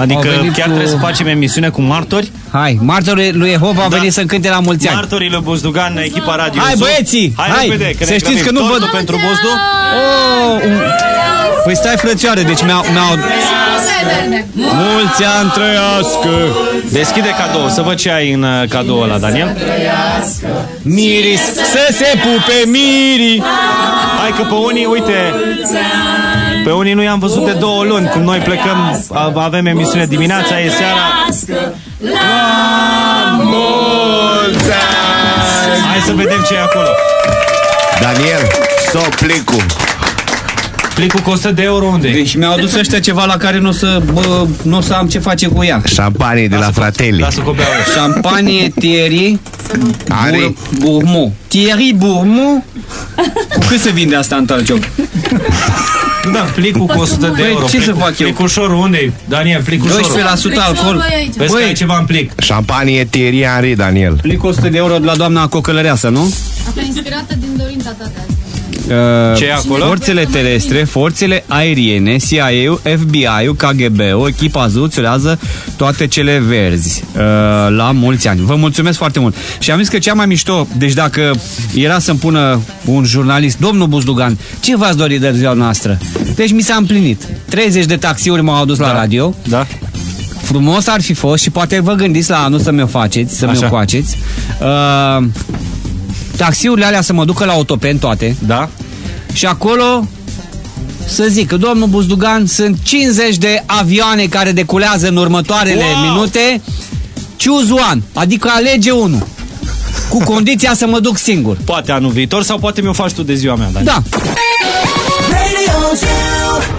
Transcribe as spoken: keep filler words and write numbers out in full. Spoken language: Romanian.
Adică chiar cu... trebuie să facem emisiune cu martori? Hai, martorii lui Jehova au da. venit să încânte la mulți ani. Martorii lui Buzdugan, echipa Radio Hai băieții, hai, hai. Repede, că să știți că nu văd pentru Buzdu. Oh, un... Păi stai frățioare, deci mi-au... Mi-au... mulți ani trăiască. Deschide cadou, să văd ce ai în cadou ăla, Daniel. Miri, să se pupe Miri. Hai că pe unii, uite, pe unii nu i-am văzut de două luni. Cum noi plecăm, avem emisiune dimineața, e seara. La mulți ani. Hai să vedem ce e acolo. Daniel, so plicul. Plicul costă de euro unde? Deci mi-au adus ăștia ceva la care nu o să, bă, n o să am ce face cu ea. Șampanie de la Fratelli. Șampanie Thierry Bur Bourmont. Thierry Bourmont. Cu cât se vinde asta în Talcioc? Da, plicul costă de euro. Ce plicul, să fac eu? Plicușorul unde? Daniel, plicușorul. doisprezece la sută alcool. Vezi că ai ceva în plic. Șampanie Thierry Henry, Daniel. Plicul o sută de euro de la doamna Cocălăreasă, nu? Asta inspirată din dorința ta de azi. Uh, ce e acolo? Forțele terestre, forțele aeriene, C I A-ul, F B I-ul, K G B-ul, echipa azul îți urează toate cele verzi uh, la mulți ani. Vă mulțumesc foarte mult. Și am zis că cea mai mișto, deci dacă era să-mi pună un jurnalist, domnul Buzdugan, ce v-ați dorit de ziua noastră? Deci mi s-a împlinit. treizeci de taxiuri m-au adus da. la radio. Da. Frumos ar fi fost și poate vă gândiți la anul să mi-o faceți, să mi-o coaceți. Uh, taxiurile alea să mă ducă la Autopen toate. Da. Și acolo să zic că domnul Buzdugan, sunt cincizeci de avioane care deculează în următoarele wow. minute. Choose one, adică alege unul. Cu condiția să mă duc singur. Poate anul viitor sau poate mi-o faci tu de ziua mea, Dani. Da.